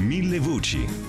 Mille voci.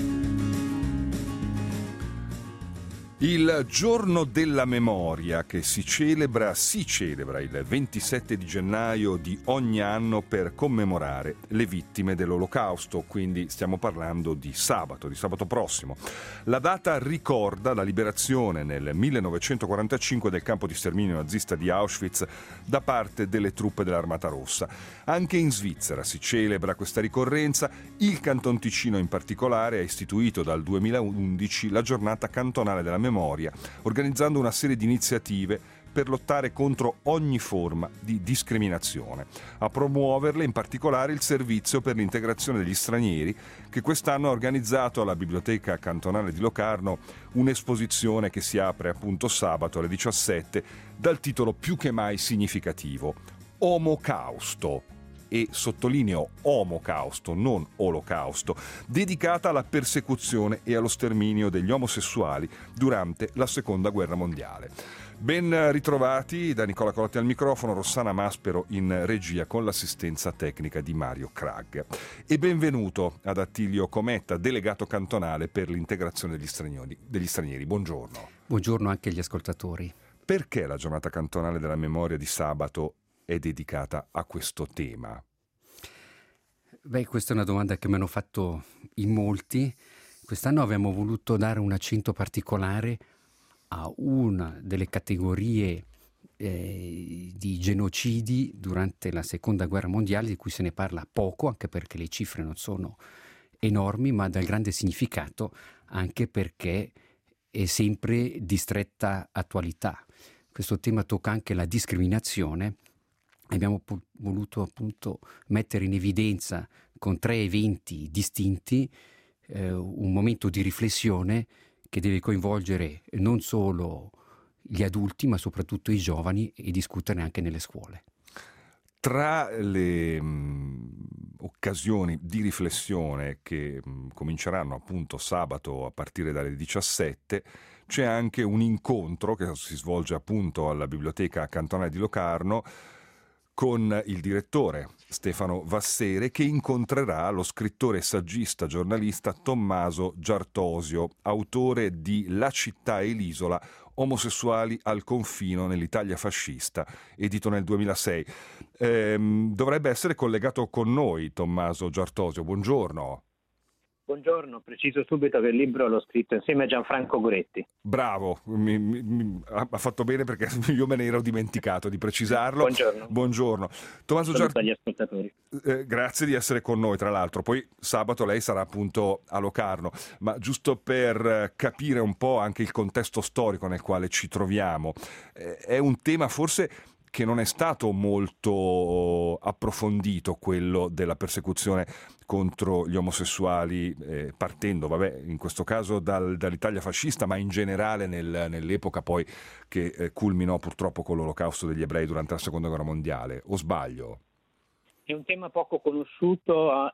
Il giorno della memoria che si celebra il 27 di gennaio di ogni anno per commemorare le vittime dell'Olocausto, quindi stiamo parlando di sabato prossimo. La data ricorda la liberazione nel 1945 del campo di sterminio nazista di Auschwitz da parte delle truppe dell'Armata Rossa. Anche in Svizzera si celebra questa ricorrenza. Il Canton Ticino in particolare ha istituito dal 2011 la giornata cantonale della memoria, organizzando una serie di iniziative per lottare contro ogni forma di discriminazione. A promuoverle in particolare il Servizio per l'integrazione degli stranieri, che quest'anno ha organizzato alla Biblioteca Cantonale di Locarno un'esposizione che si apre appunto sabato alle 17 dal titolo più che mai significativo: Omocausto. E sottolineo Omocausto, non Olocausto, dedicata alla persecuzione e allo sterminio degli omosessuali durante la Seconda Guerra Mondiale. Ben ritrovati da Nicola Colotti al microfono, Rossana Maspero in regia con l'assistenza tecnica di Mario Krag. E benvenuto ad Attilio Cometta, delegato cantonale per l'integrazione degli stranieri. Buongiorno. Buongiorno anche agli ascoltatori. Perché la giornata cantonale della memoria di sabato è dedicata a questo tema? Questa è una domanda che mi hanno fatto in molti. Quest'anno abbiamo voluto dare un accento particolare a una delle categorie di genocidi durante la Seconda Guerra Mondiale, di cui se ne parla poco, anche perché le cifre non sono enormi, ma dal grande significato, anche perché è sempre di stretta attualità. Questo tema tocca anche la discriminazione. Abbiamo voluto appunto mettere in evidenza con 3 eventi distinti un momento di riflessione che deve coinvolgere non solo gli adulti ma soprattutto i giovani, e discutere anche nelle scuole. Tra le occasioni di riflessione che cominceranno appunto sabato a partire dalle 17 c'è anche un incontro che si svolge appunto alla Biblioteca Cantonale di Locarno con il direttore Stefano Vassere, che incontrerà lo scrittore e saggista giornalista Tommaso Giartosio, autore di La città e l'isola, omosessuali al confino nell'Italia fascista, edito nel 2006. Dovrebbe essere collegato con noi Tommaso Giartosio. Buongiorno. Buongiorno, preciso subito che il libro l'ho scritto insieme a Gianfranco Goretti. Bravo, ha fatto bene perché io me ne ero dimenticato di precisarlo. Buongiorno. Tommaso agli ascoltatori. Grazie di essere con noi, tra l'altro. Poi sabato lei sarà appunto a Locarno, ma giusto per capire un po' anche il contesto storico nel quale ci troviamo, è un tema forse che non è stato molto approfondito, quello della persecuzione contro gli omosessuali, partendo, in questo caso dall'Italia fascista, ma in generale nell'epoca poi che culminò purtroppo con l'Olocausto degli ebrei durante la Seconda Guerra Mondiale. O sbaglio? È un tema poco conosciuto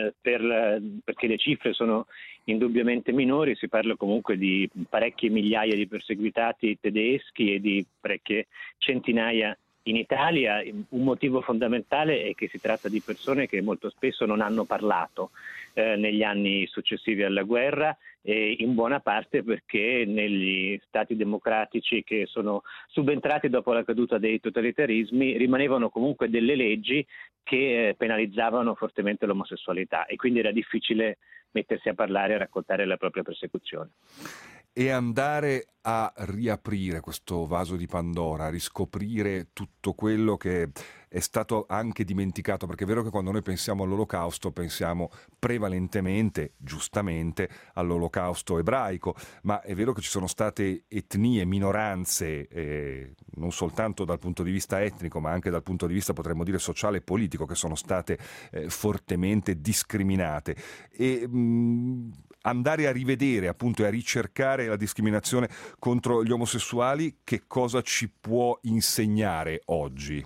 perché le cifre sono indubbiamente minori. Si parla comunque di parecchie migliaia di perseguitati tedeschi e di parecchie centinaia in Italia. Un motivo fondamentale è che si tratta di persone che molto spesso non hanno parlato negli anni successivi alla guerra, e in buona parte perché negli stati democratici che sono subentrati dopo la caduta dei totalitarismi rimanevano comunque delle leggi che penalizzavano fortemente l'omosessualità, e quindi era difficile mettersi a parlare e raccontare la propria persecuzione. E andare a riaprire questo vaso di Pandora, a riscoprire tutto quello che è stato anche dimenticato, perché è vero che quando noi pensiamo all'Olocausto pensiamo prevalentemente, giustamente, all'Olocausto ebraico, ma è vero che ci sono state etnie, minoranze, non soltanto dal punto di vista etnico, ma anche dal punto di vista, potremmo dire, sociale e politico, che sono state fortemente discriminate. E andare a rivedere appunto e a ricercare la discriminazione contro gli omosessuali, che cosa ci può insegnare oggi?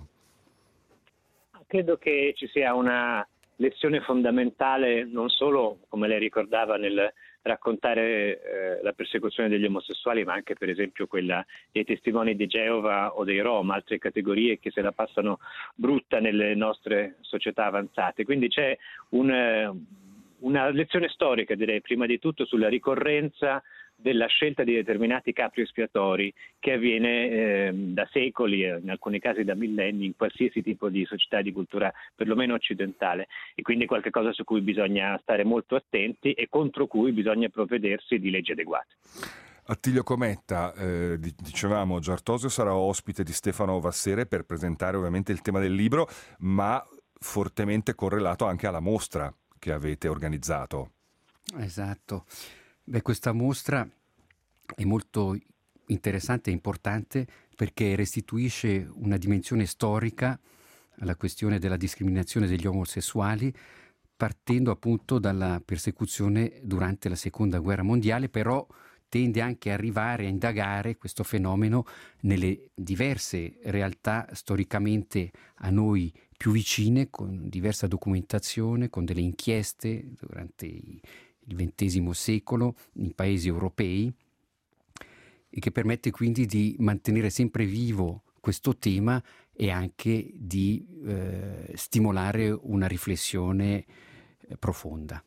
Credo che ci sia una lezione fondamentale, non solo, come lei ricordava, nel raccontare la persecuzione degli omosessuali, ma anche per esempio quella dei testimoni di Geova o dei Rom, altre categorie che se la passano brutta nelle nostre società avanzate. Quindi c'è una lezione storica, direi, prima di tutto sulla ricorrenza della scelta di determinati capri espiatori che avviene da secoli, in alcuni casi da millenni, in qualsiasi tipo di società di cultura perlomeno occidentale, e quindi qualcosa su cui bisogna stare molto attenti e contro cui bisogna provvedersi di leggi adeguate. Attilio Cometta, dicevamo, Giartosio sarà ospite di Stefano Vassere per presentare ovviamente il tema del libro, ma fortemente correlato anche alla mostra che avete organizzato. Esatto. Beh, questa mostra è molto interessante e importante perché restituisce una dimensione storica alla questione della discriminazione degli omosessuali, partendo appunto dalla persecuzione durante la Seconda Guerra Mondiale, però tende anche a arrivare a indagare questo fenomeno nelle diverse realtà storicamente a noi più vicine, con diversa documentazione, con delle inchieste durante il XX secolo in paesi europei, e che permette quindi di mantenere sempre vivo questo tema e anche di stimolare una riflessione profonda.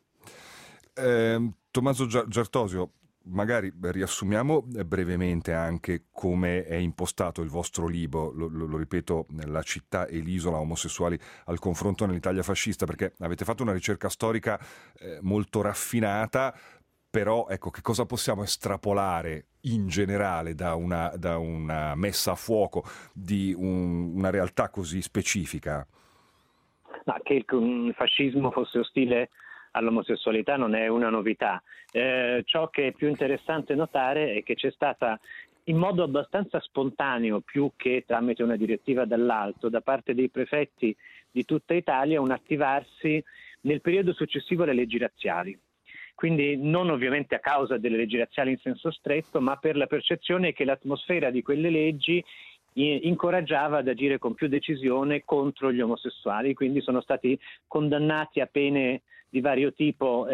Tommaso Giartosio, magari riassumiamo brevemente anche come è impostato il vostro libro, lo ripeto, La città e l'isola, omosessuali al confronto nell'Italia fascista, perché avete fatto una ricerca storica molto raffinata, però ecco, che cosa possiamo estrapolare in generale da una messa a fuoco di una realtà così specifica? Ma che il fascismo fosse ostile all'omosessualità non è una novità. Ciò che è più interessante notare è che c'è stata, in modo abbastanza spontaneo, più che tramite una direttiva dall'alto, da parte dei prefetti di tutta Italia, un attivarsi nel periodo successivo alle leggi razziali. Quindi non ovviamente a causa delle leggi razziali in senso stretto, ma per la percezione che l'atmosfera di quelle leggi incoraggiava ad agire con più decisione contro gli omosessuali, quindi sono stati condannati a pene di vario tipo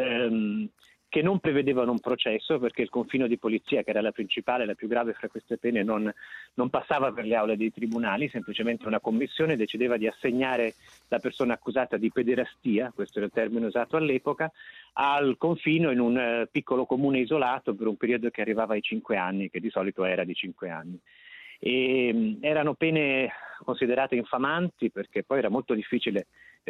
che non prevedevano un processo, perché il confino di polizia, che era la principale, la più grave fra queste pene, non passava per le aule dei tribunali, semplicemente una commissione decideva di assegnare la persona accusata di pederastia, questo era il termine usato all'epoca, al confino in un piccolo comune isolato per un periodo che arrivava ai 5 anni, che di solito era di 5 anni. E erano pene considerate infamanti, perché poi era molto difficile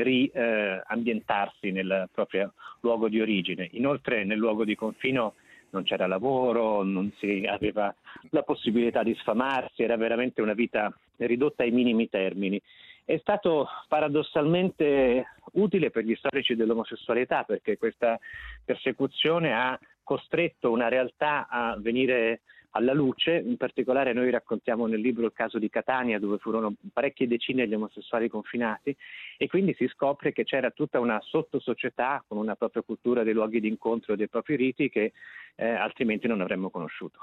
riambientarsi nel proprio luogo di origine. Inoltre nel luogo di confino non c'era lavoro, non si aveva la possibilità di sfamarsi, era veramente una vita ridotta ai minimi termini. È stato paradossalmente utile per gli storici dell'omosessualità, perché questa persecuzione ha costretto una realtà a venire alla luce. In particolare noi raccontiamo nel libro il caso di Catania, dove furono parecchie decine gli omosessuali confinati, e quindi si scopre che c'era tutta una sottosocietà con una propria cultura dei luoghi di incontro, dei propri riti, che altrimenti non avremmo conosciuto.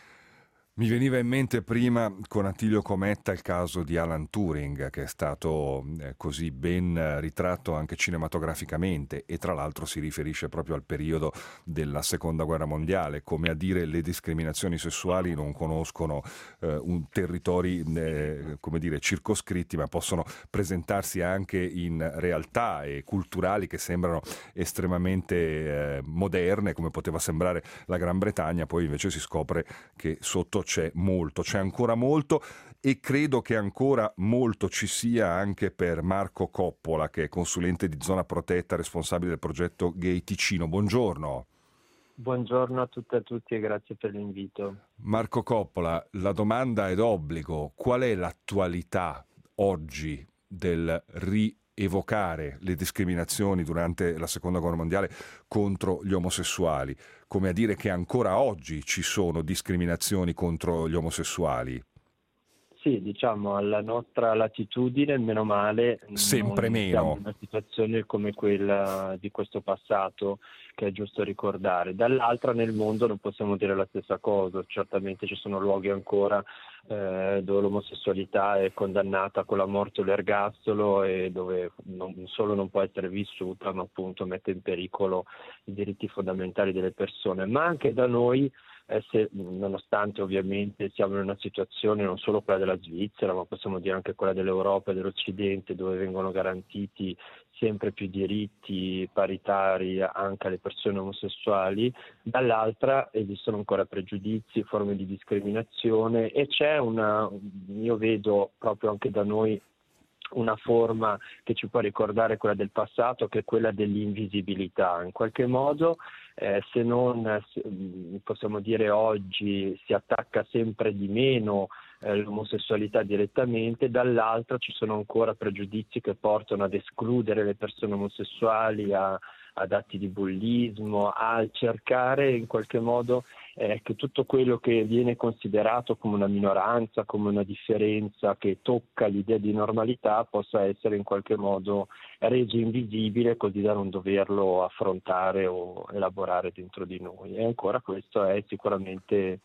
Mi veniva in mente prima con Attilio Cometta il caso di Alan Turing, che è stato così ben ritratto anche cinematograficamente, e tra l'altro si riferisce proprio al periodo della Seconda Guerra Mondiale, come a dire le discriminazioni sessuali non conoscono territori come dire, circoscritti, ma possono presentarsi anche in realtà e culturali che sembrano estremamente moderne, come poteva sembrare la Gran Bretagna. Poi invece si scopre che sotto c'è ancora molto, e credo che ancora molto ci sia anche per Marco Coppola, che è consulente di zona protetta, responsabile del progetto Gay Ticino. Buongiorno. Buongiorno a tutte e a tutti e grazie per l'invito. Marco Coppola, la domanda è d'obbligo: qual è l'attualità oggi del evocare le discriminazioni durante la Seconda Guerra Mondiale contro gli omosessuali, come a dire che ancora oggi ci sono discriminazioni contro gli omosessuali? Sì, diciamo alla nostra latitudine, meno male, sempre non meno. siamo in una situazione come quella di questo passato, che è giusto ricordare. Dall'altra, nel mondo non possiamo dire la stessa cosa. Certamente ci sono luoghi ancora dove l'omosessualità è condannata con la morte o l'ergastolo, e dove non solo non può essere vissuta, ma appunto mette in pericolo i diritti fondamentali delle persone. Ma anche da noi nonostante ovviamente siamo in una situazione non solo quella della Svizzera, ma possiamo dire anche quella dell'Europa e dell'Occidente, dove vengono garantiti sempre più diritti paritari anche alle persone omosessuali, dall'altra esistono ancora pregiudizi, forme di discriminazione, e io vedo proprio anche da noi una forma che ci può ricordare quella del passato, che è quella dell'invisibilità. In qualche modo, se non possiamo dire oggi si attacca sempre di meno l'omosessualità direttamente, dall'altra ci sono ancora pregiudizi che portano ad escludere le persone omosessuali, ad atti di bullismo, a cercare in qualche modo che tutto quello che viene considerato come una minoranza, come una differenza che tocca l'idea di normalità, possa essere in qualche modo reso invisibile, così da non doverlo affrontare o elaborare dentro di noi. E ancora questo è sicuramente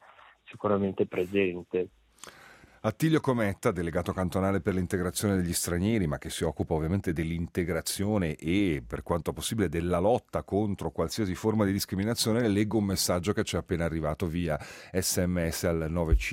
presente. Attilio Cometta, delegato cantonale per l'integrazione degli stranieri, ma che si occupa ovviamente dell'integrazione e, per quanto possibile, della lotta contro qualsiasi forma di discriminazione, leggo un messaggio che ci è appena arrivato via SMS al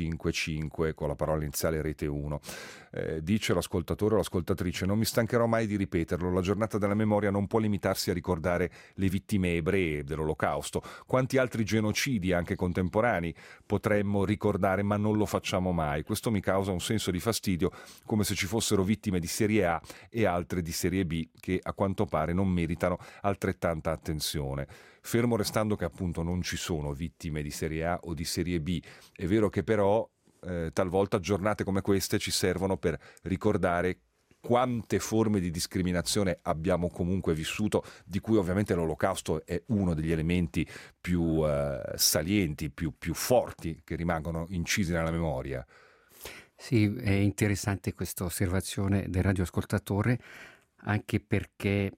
955 con la parola iniziale Rete 1. Dice l'ascoltatore o l'ascoltatrice: non mi stancherò mai di ripeterlo, la giornata della memoria non può limitarsi a ricordare le vittime ebree dell'Olocausto. Quanti altri genocidi anche contemporanei potremmo ricordare, ma non lo facciamo mai. Questo mi causa un senso di fastidio, come se ci fossero vittime di serie A e altre di serie B che a quanto pare non meritano altrettanta attenzione. Fermo restando che appunto non ci sono vittime di serie A o di serie B, è vero che però talvolta giornate come queste ci servono per ricordare quante forme di discriminazione abbiamo comunque vissuto, di cui ovviamente l'Olocausto è uno degli elementi più salienti, più forti, che rimangono incisi nella memoria. Sì, è interessante questa osservazione del radioascoltatore, anche perché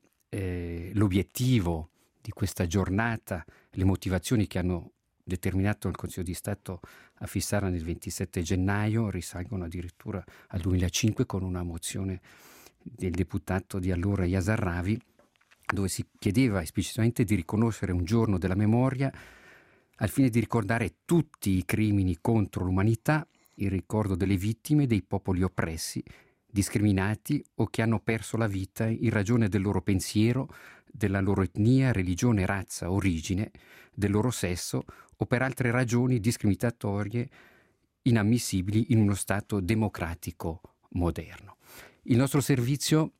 l'obiettivo di questa giornata, le motivazioni che hanno determinato il Consiglio di Stato a fissarla nel 27 gennaio risalgono addirittura al 2005 con una mozione del deputato di allora Yasar Ravi, dove si chiedeva esplicitamente di riconoscere un giorno della memoria al fine di ricordare tutti i crimini contro l'umanità, il ricordo delle vittime dei popoli oppressi, discriminati o che hanno perso la vita in ragione del loro pensiero, della loro etnia, religione, razza, origine, del loro sesso o per altre ragioni discriminatorie inammissibili in uno Stato democratico moderno. Il nostro servizio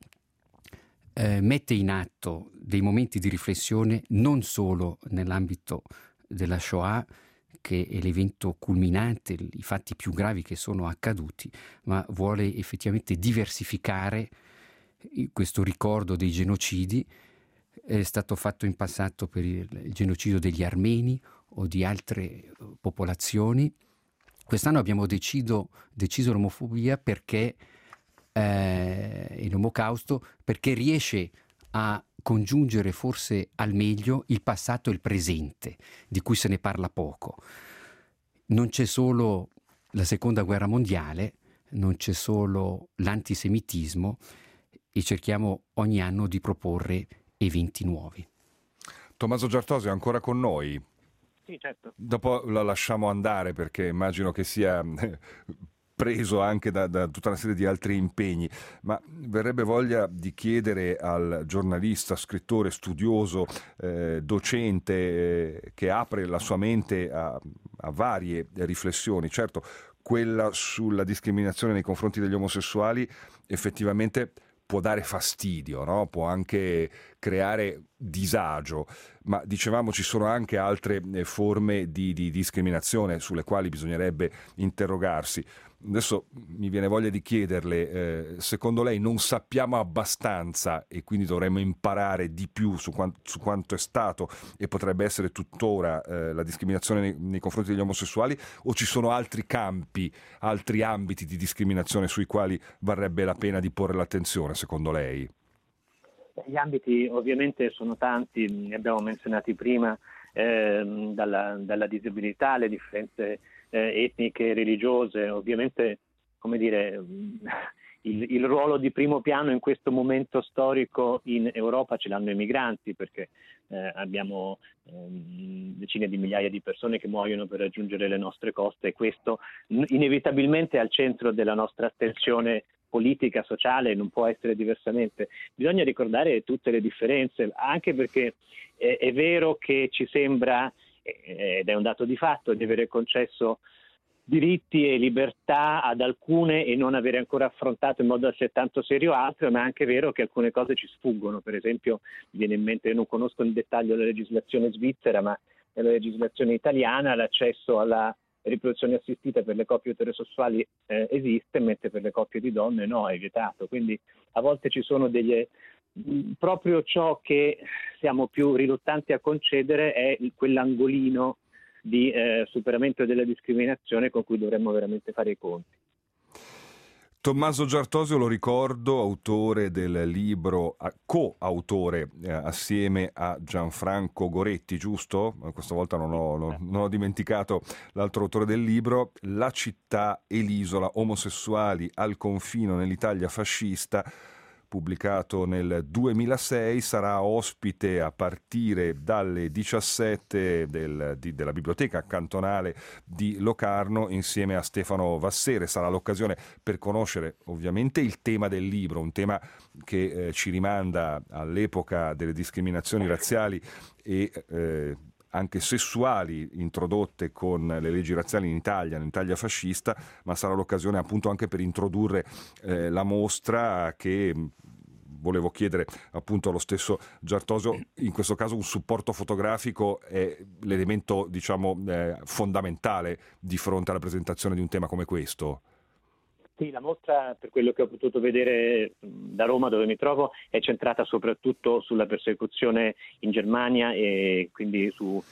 mette in atto dei momenti di riflessione non solo nell'ambito della Shoah, che è l'evento culminante, i fatti più gravi che sono accaduti, ma vuole effettivamente diversificare questo ricordo dei genocidi. È stato fatto in passato per il genocidio degli armeni o di altre popolazioni. Quest'anno abbiamo deciso l'omofobia perché l'Olocausto, perché riesce a congiungere forse al meglio il passato e il presente, di cui se ne parla poco. Non c'è solo la Seconda Guerra Mondiale, non c'è solo l'antisemitismo, e cerchiamo ogni anno di proporre eventi nuovi. Tommaso Giartosio è ancora con noi? Sì, certo. Dopo la lasciamo andare perché immagino che sia preso anche da tutta una serie di altri impegni, ma verrebbe voglia di chiedere al giornalista, scrittore, studioso, docente, che apre la sua mente a varie riflessioni. Certo, quella sulla discriminazione nei confronti degli omosessuali effettivamente può dare fastidio, no? Può anche creare disagio, ma dicevamo ci sono anche altre forme di discriminazione sulle quali bisognerebbe interrogarsi. Adesso mi viene voglia di chiederle, secondo lei non sappiamo abbastanza e quindi dovremmo imparare di più su quanto è stato e potrebbe essere tuttora la discriminazione nei confronti degli omosessuali, o ci sono altri campi, altri ambiti di discriminazione sui quali varrebbe la pena di porre l'attenzione, secondo lei? Gli ambiti ovviamente sono tanti, ne abbiamo menzionati prima, dalla disabilità alle differenze etniche e religiose. Ovviamente, come dire, il ruolo di primo piano in questo momento storico in Europa ce l'hanno i migranti, perché abbiamo decine di migliaia di persone che muoiono per raggiungere le nostre coste, e questo inevitabilmente è al centro della nostra attenzione politica, sociale, non può essere diversamente. Bisogna ricordare tutte le differenze, anche perché è vero che ci sembra, ed è un dato di fatto, di avere concesso diritti e libertà ad alcune e non avere ancora affrontato in modo altrettanto serio altre, ma è anche vero che alcune cose ci sfuggono. Per esempio, mi viene in mente, io non conosco nel dettaglio la legislazione svizzera, ma nella legislazione italiana l'accesso alla riproduzione assistita per le coppie eterosessuali esiste, mentre per le coppie di donne no, è vietato. Quindi a volte ci sono proprio ciò che siamo più riluttanti a concedere è quell'angolino di superamento della discriminazione con cui dovremmo veramente fare i conti. Tommaso Giartosio, lo ricordo, autore del libro, coautore assieme a Gianfranco Goretti, giusto? Questa volta non ho dimenticato l'altro autore del libro, La città e l'isola, omosessuali al confino nell'Italia fascista, pubblicato nel 2006, sarà ospite a partire dalle 17 della biblioteca cantonale di Locarno insieme a Stefano Vassere. Sarà l'occasione per conoscere ovviamente il tema del libro, un tema che ci rimanda all'epoca delle discriminazioni razziali e anche sessuali introdotte con le leggi razziali in Italia fascista, ma sarà l'occasione appunto anche per introdurre la mostra, che volevo chiedere appunto allo stesso Giartosio, in questo caso un supporto fotografico è l'elemento, diciamo, fondamentale di fronte alla presentazione di un tema come questo. Sì, la mostra, per quello che ho potuto vedere da Roma, dove mi trovo, è centrata soprattutto sulla persecuzione in Germania e quindi su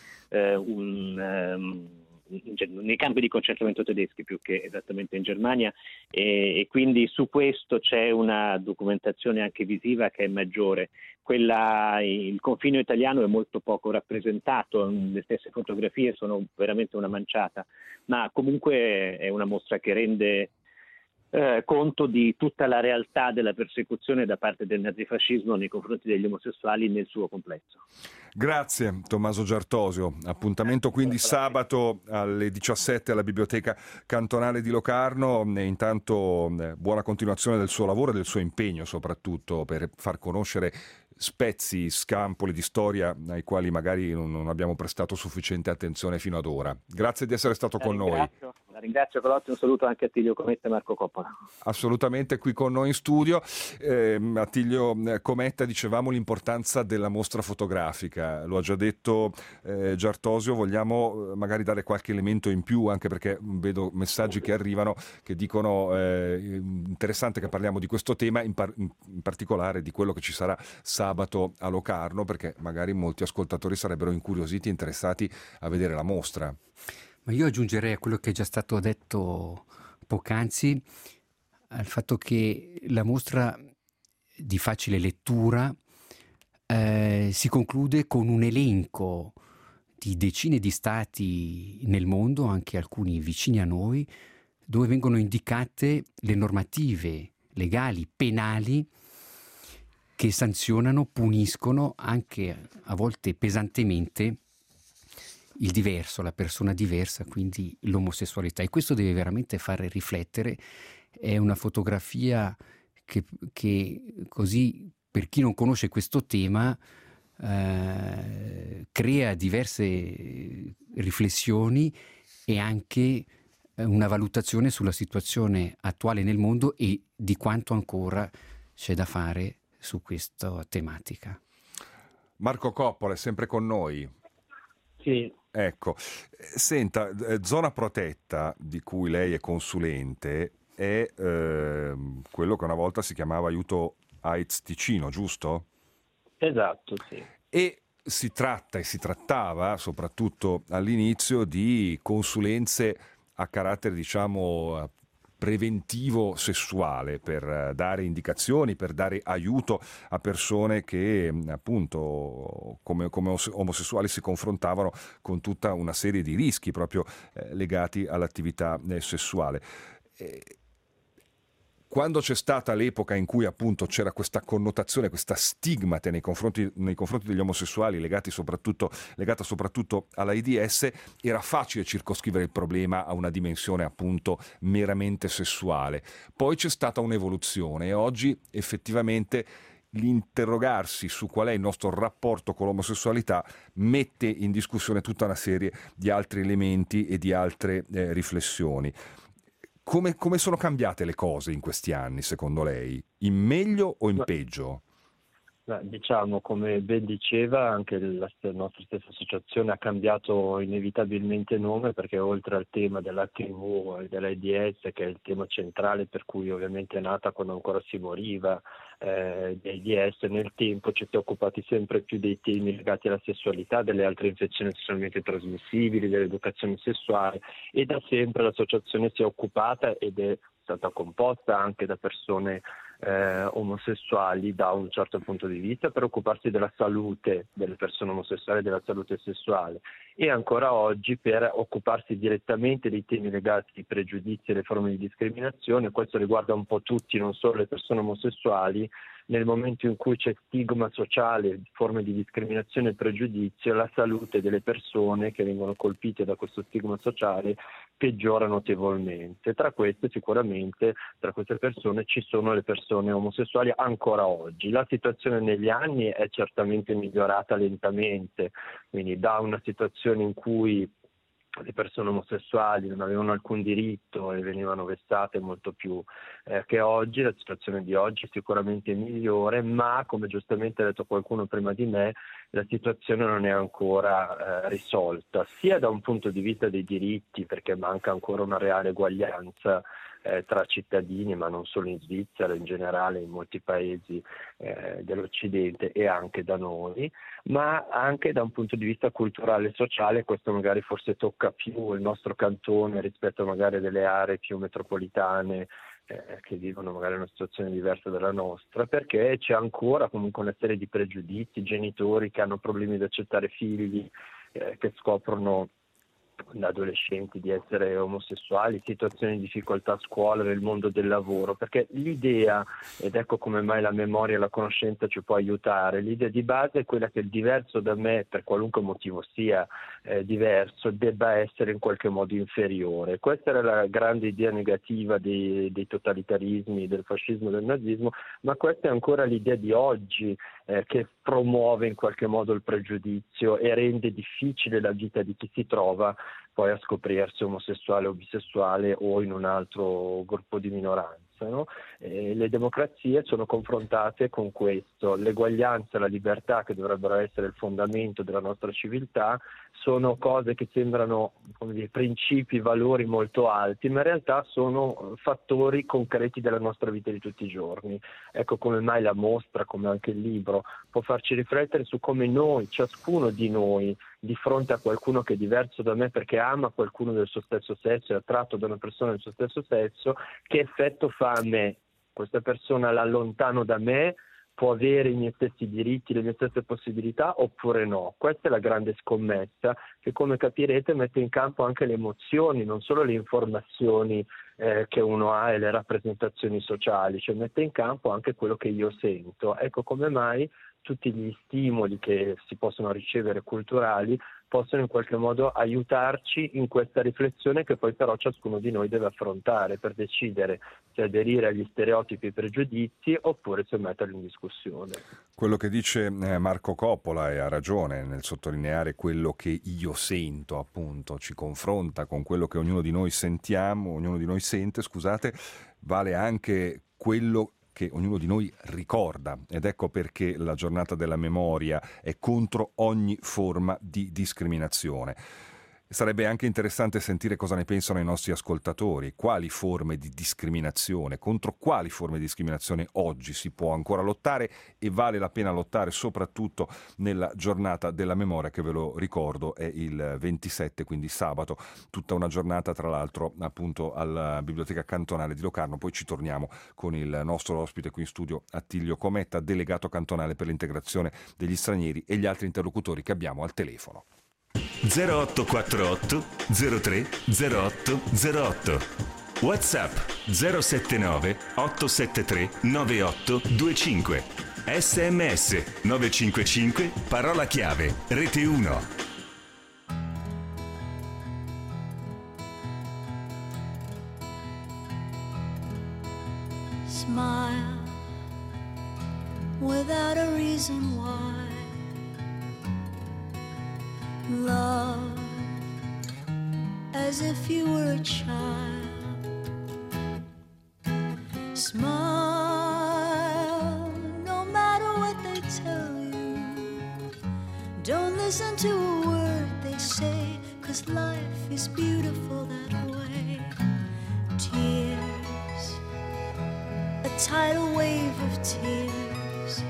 nei campi di concentramento tedeschi più che esattamente in Germania, e quindi su questo c'è una documentazione anche visiva che è maggiore. Il confine italiano è molto poco rappresentato, le stesse fotografie sono veramente una manciata, ma comunque è una mostra che rende conto di tutta la realtà della persecuzione da parte del nazifascismo nei confronti degli omosessuali nel suo complesso. Grazie Tommaso Giartosio, appuntamento quindi sabato alle 17 alla Biblioteca Cantonale di Locarno, e intanto buona continuazione del suo lavoro e del suo impegno soprattutto per far conoscere spezzi, scampoli di storia ai quali magari non abbiamo prestato sufficiente attenzione fino ad ora. Grazie di essere stato con noi. La ringrazio Colotti, un saluto anche a Attilio Cometta e Marco Coppola. Assolutamente, qui con noi in studio. Attilio Cometta, dicevamo l'importanza della mostra fotografica, lo ha già detto Giartosio, vogliamo magari dare qualche elemento in più, anche perché vedo messaggi che arrivano che dicono interessante che parliamo di questo tema, in particolare di quello che ci sarà sabato a Locarno, perché magari molti ascoltatori sarebbero incuriositi, interessati a vedere la mostra. Ma io aggiungerei a quello che è già stato detto poc'anzi, al fatto che la mostra di facile lettura si conclude con un elenco di decine di stati nel mondo, anche alcuni vicini a noi, dove vengono indicate le normative legali, penali, che sanzionano, puniscono anche a volte pesantemente il diverso, la persona diversa, quindi l'omosessualità. E questo deve veramente fare riflettere. È una fotografia che così, per chi non conosce questo tema, crea diverse riflessioni e anche una valutazione sulla situazione attuale nel mondo e di quanto ancora c'è da fare su questa tematica. Marco Coppola è sempre con noi. Sì. Ecco, senta, Zona Protetta, di cui lei è consulente, è quello che una volta si chiamava Aiuto AIDS Ticino, giusto? Esatto, sì. E si trattava, soprattutto all'inizio, di consulenze a carattere, diciamo, preventivo sessuale, per dare indicazioni, per dare aiuto a persone che appunto come omosessuali si confrontavano con tutta una serie di rischi proprio legati all'attività sessuale. Quando c'è stata l'epoca in cui appunto c'era questa connotazione, questa stigmate nei confronti degli omosessuali legata soprattutto all'AIDS, era facile circoscrivere il problema a una dimensione appunto meramente sessuale. Poi c'è stata un'evoluzione e oggi effettivamente l'interrogarsi su qual è il nostro rapporto con l'omosessualità mette in discussione tutta una serie di altri elementi e di altre riflessioni. Come sono cambiate le cose in questi anni, secondo lei? In meglio o in peggio? Diciamo, come ben diceva, anche la nostra stessa associazione ha cambiato inevitabilmente nome, perché oltre al tema dell'HIV e dell'AIDS, che è il tema centrale per cui ovviamente è nata quando ancora si moriva di AIDS, nel tempo ci si è occupati sempre più dei temi legati alla sessualità, delle altre infezioni sessualmente trasmissibili, dell'educazione sessuale, e da sempre l'associazione si è occupata ed è stata composta anche da persone omosessuali da un certo punto di vista, per occuparsi della salute delle persone omosessuali e della salute sessuale, e ancora oggi per occuparsi direttamente dei temi legati ai pregiudizi e alle forme di discriminazione. Questo riguarda un po' tutti, non solo le persone omosessuali. Nel momento in cui c'è stigma sociale, forme di discriminazione e pregiudizio, la salute delle persone che vengono colpite da questo stigma sociale peggiora notevolmente. Tra queste sicuramente, tra queste persone ci sono le persone omosessuali ancora oggi. La situazione negli anni è certamente migliorata lentamente, quindi da una situazione in cui le persone omosessuali non avevano alcun diritto e venivano vessate molto più che oggi. La situazione di oggi è sicuramente migliore, ma come giustamente ha detto qualcuno prima di me, la situazione non è ancora risolta, sia da un punto di vista dei diritti, perché manca ancora una reale eguaglianza tra cittadini, ma non solo in Svizzera, in generale in molti paesi dell'Occidente e anche da noi, ma anche da un punto di vista culturale e sociale. Questo magari forse tocca più il nostro cantone rispetto magari delle aree più metropolitane che vivono magari una situazione diversa dalla nostra, perché c'è ancora comunque una serie di pregiudizi, genitori che hanno problemi ad accettare figli che scoprono da adolescenti di essere omosessuali, situazioni di difficoltà a scuola, nel mondo del lavoro, perché l'idea, ed ecco come mai la memoria e la conoscenza ci può aiutare, l'idea di base è quella che il diverso da me, per qualunque motivo sia diverso, debba essere in qualche modo inferiore. Questa era la grande idea negativa dei totalitarismi, del fascismo e del nazismo, ma questa è ancora l'idea di oggi che promuove in qualche modo il pregiudizio e rende difficile la vita di chi si trova poi a scoprirsi omosessuale o bisessuale o in un altro gruppo di minoranza. No? Le democrazie sono confrontate con questo. L'eguaglianza e la libertà, che dovrebbero essere il fondamento della nostra civiltà, sono cose che sembrano, come dire, principi, valori molto alti, ma in realtà sono fattori concreti della nostra vita di tutti i giorni. Ecco come mai la mostra, come anche il libro, può farci riflettere su come noi, ciascuno di noi, di fronte a qualcuno che è diverso da me perché ama qualcuno del suo stesso sesso, è attratto da una persona del suo stesso sesso, che effetto fa a me? Questa persona l'allontano da me, può avere i miei stessi diritti, le mie stesse possibilità oppure no? Questa è la grande scommessa che, come capirete, mette in campo anche le emozioni, non solo le informazioni che uno ha e le rappresentazioni sociali, cioè mette in campo anche quello che io sento. Ecco come mai tutti gli stimoli che si possono ricevere culturali possono in qualche modo aiutarci in questa riflessione che poi però ciascuno di noi deve affrontare per decidere se aderire agli stereotipi e pregiudizi oppure se metterli in discussione. Quello che dice Marco Coppola, e ha ragione nel sottolineare quello che io sento, appunto, ci confronta con quello che ognuno di noi sente, vale anche quello che ognuno di noi ricorda, ed ecco perché la giornata della memoria è contro ogni forma di discriminazione. Sarebbe anche interessante sentire cosa ne pensano i nostri ascoltatori, quali forme di discriminazione, contro quali forme di discriminazione oggi si può ancora lottare e vale la pena lottare soprattutto nella giornata della memoria, che ve lo ricordo è il 27, quindi sabato, tutta una giornata tra l'altro appunto alla Biblioteca Cantonale di Locarno. Poi ci torniamo con il nostro ospite qui in studio, Attilio Cometta, delegato cantonale per l'integrazione degli stranieri, e gli altri interlocutori che abbiamo al telefono. 0848 03 08 08. WhatsApp 079 873 9825. SMS 955 parola chiave Rete 1. Smile without a reason why. Love as if you were a child. Smile no matter what they tell you. Don't listen to a word they say, 'cause life is beautiful that way. Tears, a tidal wave of tears.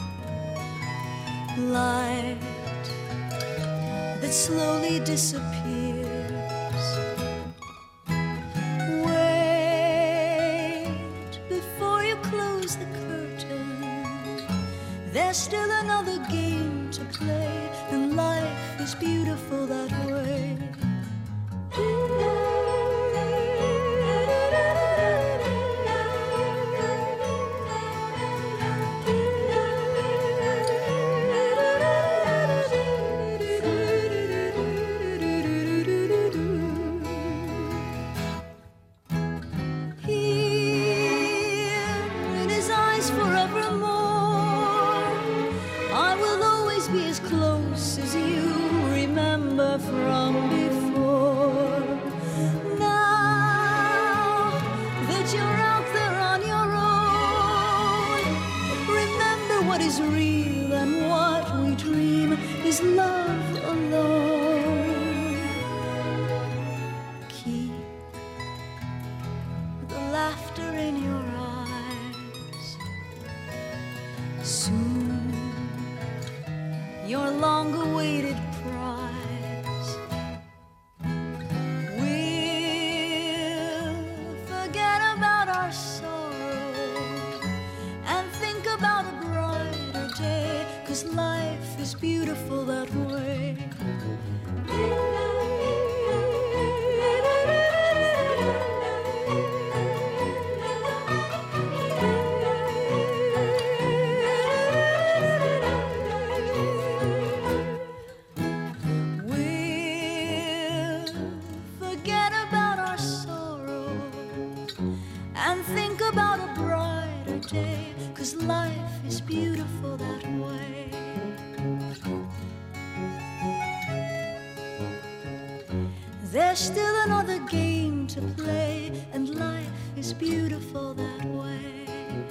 Light that slowly disappears. Wait before you close the curtain. There's still another game to play, and life is beautiful that way. From before. Now that you're out there on your own, remember what is real and what we dream is love alone. Keep the laughter in your eyes. Soon your long-awaited life is beautiful that way. We'll forget about our sorrow and think about a brighter day, 'cause life is beautiful that way. There's still another game to play, and life is beautiful that way.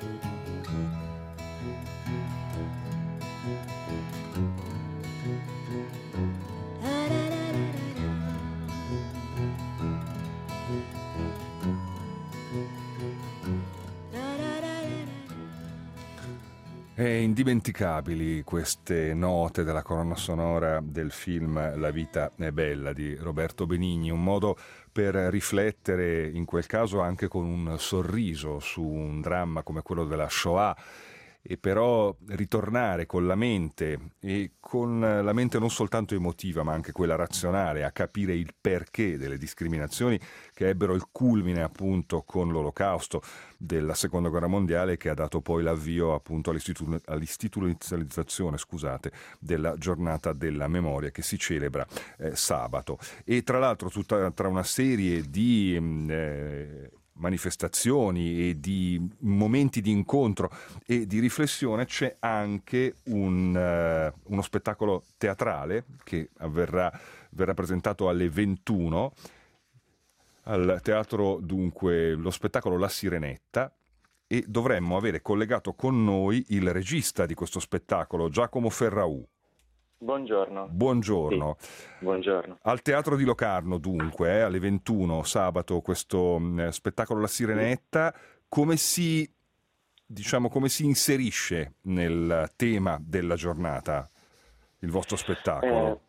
E indimenticabili queste note della colonna sonora del film La vita è bella di Roberto Benigni, un modo per riflettere, in quel caso anche con un sorriso, su un dramma come quello della Shoah, e però ritornare con la mente, e con la mente non soltanto emotiva ma anche quella razionale, a capire il perché delle discriminazioni che ebbero il culmine appunto con l'Olocausto della Seconda Guerra Mondiale, che ha dato poi l'avvio appunto all'istituzionalizzazione, della giornata della memoria che si celebra sabato. E tra l'altro tra una serie di manifestazioni e di momenti di incontro e di riflessione c'è anche uno spettacolo teatrale che verrà presentato alle 21 al teatro, dunque, lo spettacolo La Sirenetta, e dovremmo avere collegato con noi il regista di questo spettacolo, Giacomo Ferraù. Buongiorno. Buongiorno. Sì, buongiorno. Al Teatro di Locarno, dunque, alle 21 sabato, questo spettacolo La Sirenetta. Come si inserisce nel tema della giornata il vostro spettacolo?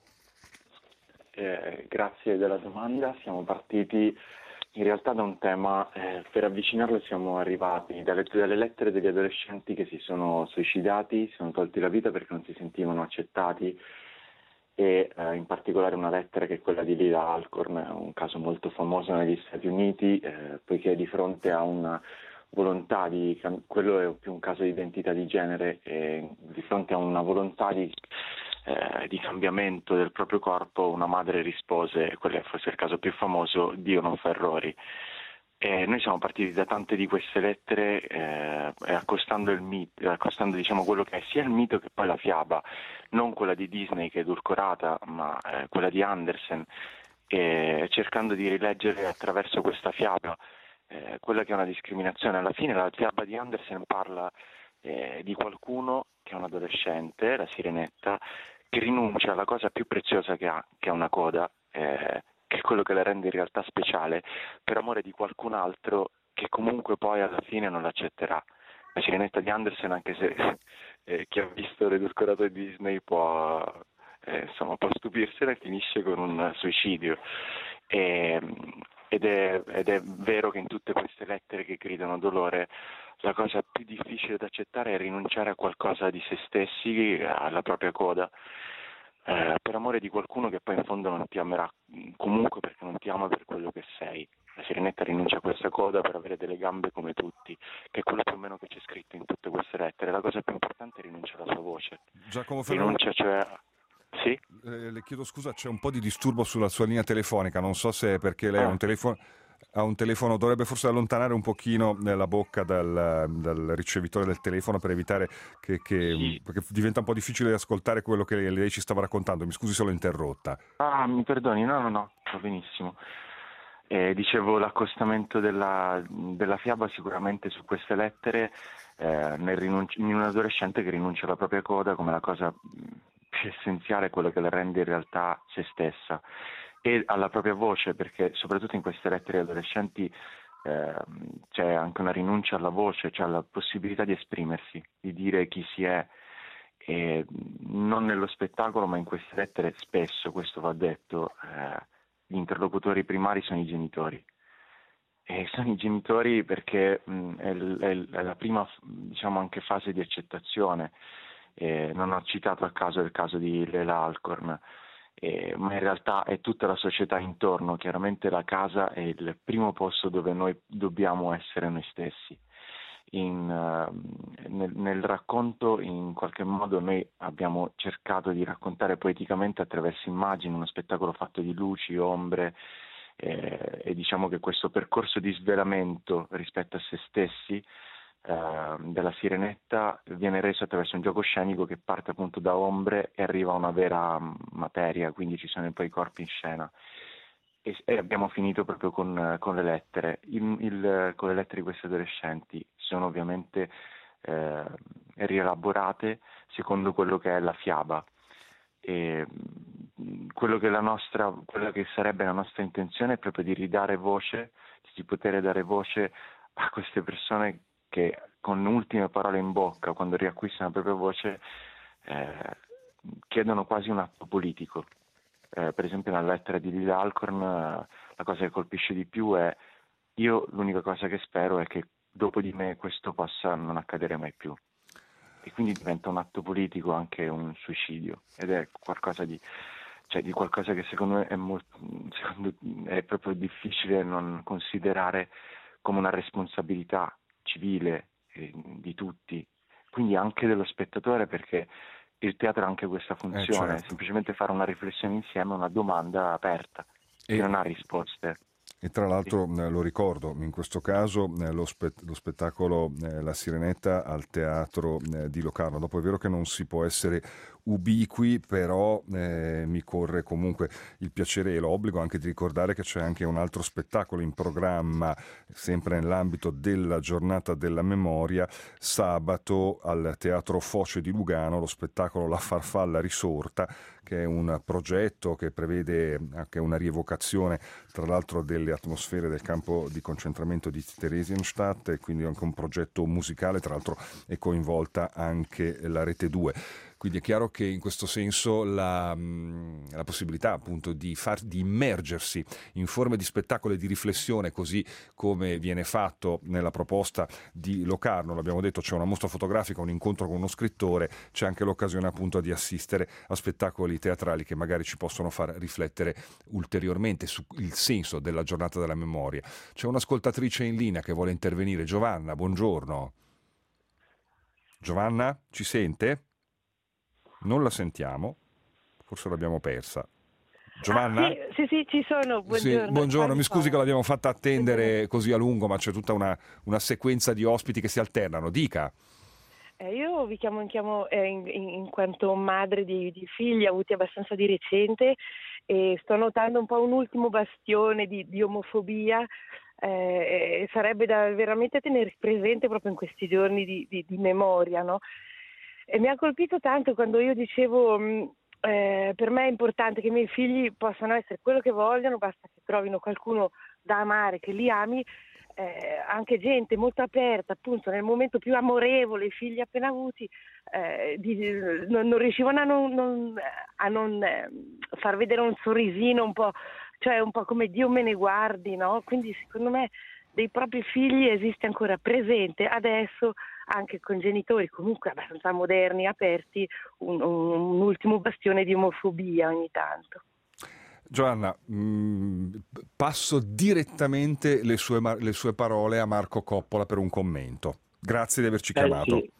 Grazie della domanda. Siamo partiti in realtà da un tema, per avvicinarlo siamo arrivati dalle lettere degli adolescenti che si sono suicidati, si sono tolti la vita perché non si sentivano accettati e in particolare una lettera che è quella di Lila Alcorn, un caso molto famoso negli Stati Uniti, poiché di fronte a una volontà quello è più un caso di identità di genere, e di fronte a una volontà di cambiamento del proprio corpo, una madre rispose, quello è forse il caso più famoso: Dio non fa errori. Noi siamo partiti da tante di queste lettere, accostando diciamo quello che è sia il mito che poi la fiaba, non quella di Disney che è edulcorata, ma quella di Andersen, cercando di rileggere attraverso questa fiaba quella che è una discriminazione. Alla fine la fiaba di Andersen parla di qualcuno che è un adolescente, la Sirenetta, che rinuncia alla cosa più preziosa che ha, che è una coda, che è quello che la rende in realtà speciale, per amore di qualcun altro che comunque poi alla fine non l'accetterà. La Sirenetta di Andersen, anche se chi ha visto l'edulcorato di Disney può stupirsene, finisce con un suicidio. Ed è vero che in tutte queste lettere che gridano dolore, la cosa più difficile da accettare è rinunciare a qualcosa di se stessi, alla propria coda, per amore di qualcuno che poi in fondo non ti amerà comunque, perché non ti ama per quello che sei. La Sirenetta rinuncia a questa coda per avere delle gambe come tutti, che è quello più o meno che c'è scritto in tutte queste lettere. La cosa più importante è rinunciare alla sua voce. Giacomo rinuncia, cioè... Sì? Le chiedo scusa, c'è un po' di disturbo sulla sua linea telefonica, non so se è perché lei ha un telefono, dovrebbe forse allontanare un pochino la bocca dal ricevitore del telefono per evitare Sì. perché diventa un po' difficile ascoltare quello che lei ci stava raccontando. Mi scusi se l'ho interrotta. Mi perdoni, no, va benissimo. Dicevo, l'accostamento della fiaba sicuramente su queste lettere, in un adolescente che rinuncia alla propria coda come la cosa più essenziale, quello che la rende in realtà se stessa, e alla propria voce, perché soprattutto in queste lettere adolescenti c'è anche una rinuncia alla voce, cioè alla possibilità di esprimersi, di dire chi si è, e non nello spettacolo, ma in queste lettere spesso, questo va detto, gli interlocutori primari sono i genitori. E sono i genitori perché è la prima, diciamo, anche fase di accettazione. Non ho citato a caso il caso di Lila Alcorn, ma in realtà è tutta la società intorno. Chiaramente la casa è il primo posto dove noi dobbiamo essere noi stessi. Nel racconto, in qualche modo, noi abbiamo cercato di raccontare poeticamente attraverso immagini uno spettacolo fatto di luci, ombre, e diciamo che questo percorso di svelamento rispetto a se stessi della Sirenetta viene reso attraverso un gioco scenico che parte appunto da ombre e arriva a una vera materia, quindi ci sono poi i corpi in scena. E abbiamo finito proprio con le lettere. Con le lettere di questi adolescenti sono ovviamente rielaborate secondo quello che è la fiaba. E quella che sarebbe la nostra intenzione è proprio di ridare voce, di poter dare voce a queste persone che con le ultime parole in bocca, quando riacquistano la propria voce, chiedono quasi un atto politico. Per esempio nella lettera di Lila Alcorn la cosa che colpisce di più è: io l'unica cosa che spero è che dopo di me questo possa non accadere mai più. E quindi diventa un atto politico, anche un suicidio, ed è qualcosa di qualcosa che secondo me è proprio difficile non considerare come una responsabilità civile di tutti, quindi anche dello spettatore, perché il teatro ha anche questa funzione, certo. Semplicemente fare una riflessione insieme, una domanda aperta, che non ha risposte. E tra l'altro lo ricordo, in questo caso lo spettacolo La Sirenetta al Teatro di Locarno. Dopo è vero che non si può essere ubiqui, però mi corre comunque il piacere e l'obbligo anche di ricordare che c'è anche un altro spettacolo in programma, sempre nell'ambito della giornata della memoria, sabato al Teatro Foce di Lugano, lo spettacolo La Farfalla Risorta, che è un progetto che prevede anche una rievocazione, tra l'altro, delle atmosfere del campo di concentramento di Theresienstadt, e quindi anche un progetto musicale. Tra l'altro è coinvolta anche la Rete 2. Quindi è chiaro che in questo senso la possibilità appunto di immergersi in forme di spettacolo e di riflessione, così come viene fatto nella proposta di Locarno, l'abbiamo detto, c'è una mostra fotografica, un incontro con uno scrittore, c'è anche l'occasione appunto di assistere a spettacoli teatrali che magari ci possono far riflettere ulteriormente sul senso della giornata della memoria. C'è un'ascoltatrice in linea che vuole intervenire. Giovanna, buongiorno. Giovanna, ci sente? Non la sentiamo, forse l'abbiamo persa. Giovanna? Sì, ci sono, buongiorno. Sì, buongiorno, mi scusi che l'abdiamo fatta attendere così a lungo, ma c'è tutta una sequenza di ospiti che si alternano. Dica. Io vi chiamo in quanto madre di figli avuti abbastanza di recente, e sto notando un po' un ultimo bastione di omofobia. Sarebbe da veramente tenere presente proprio in questi giorni di memoria, no? E mi ha colpito tanto quando io dicevo per me è importante che i miei figli possano essere quello che vogliono, basta che trovino qualcuno da amare, che li ami, anche gente molto aperta, appunto nel momento più amorevole, i figli appena avuti non riuscivano a non far vedere un sorrisino un po', cioè un po' come Dio me ne guardi, no? Quindi secondo me dei propri figli esiste ancora presente adesso, anche con genitori comunque abbastanza moderni, aperti, un ultimo bastione di omofobia ogni tanto. Giovanna, passo direttamente le sue parole a Marco Coppola per un commento. Grazie di averci chiamato. Sì.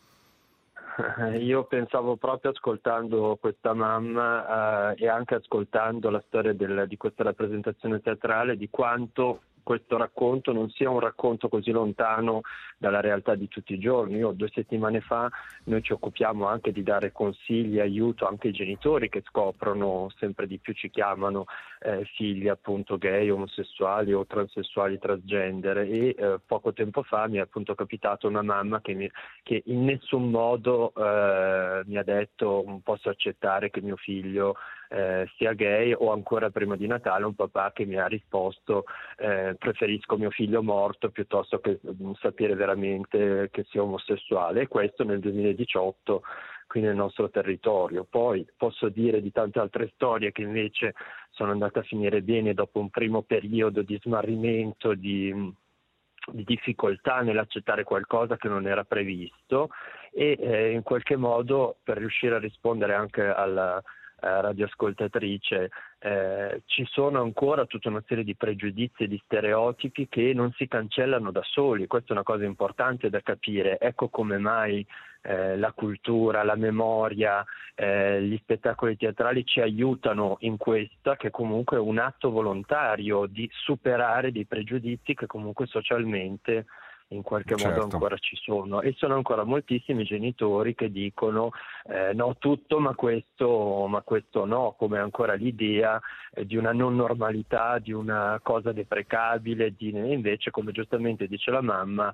Io pensavo proprio, ascoltando questa mamma e anche ascoltando la storia di questa rappresentazione teatrale, di quanto questo racconto non sia un racconto così lontano dalla realtà di tutti i giorni. 2 settimane fa noi ci occupiamo anche di dare consigli, aiuto anche ai genitori che scoprono, sempre di più ci chiamano figli appunto gay, omosessuali o transessuali, transgender, e poco tempo fa mi è appunto capitato una mamma che in nessun modo mi ha detto non posso accettare che mio figlio sia gay, o ancora prima di Natale un papà che mi ha risposto preferisco mio figlio morto piuttosto che sapere veramente che sia omosessuale, e questo nel 2018 qui nel nostro territorio. Poi posso dire di tante altre storie che invece sono andate a finire bene dopo un primo periodo di smarrimento, di difficoltà nell'accettare qualcosa che non era previsto, e in qualche modo, per riuscire a rispondere anche alla radioascoltatrice, ci sono ancora tutta una serie di pregiudizi e di stereotipi che non si cancellano da soli. Questa è una cosa importante da capire. Ecco come mai la cultura, la memoria, gli spettacoli teatrali ci aiutano in questa, che comunque è un atto volontario di superare dei pregiudizi che comunque socialmente in qualche modo ancora ci sono, e sono ancora moltissimi genitori che dicono no tutto ma questo no, come ancora l'idea di una non normalità, di una cosa deprecabile, invece, come giustamente dice la mamma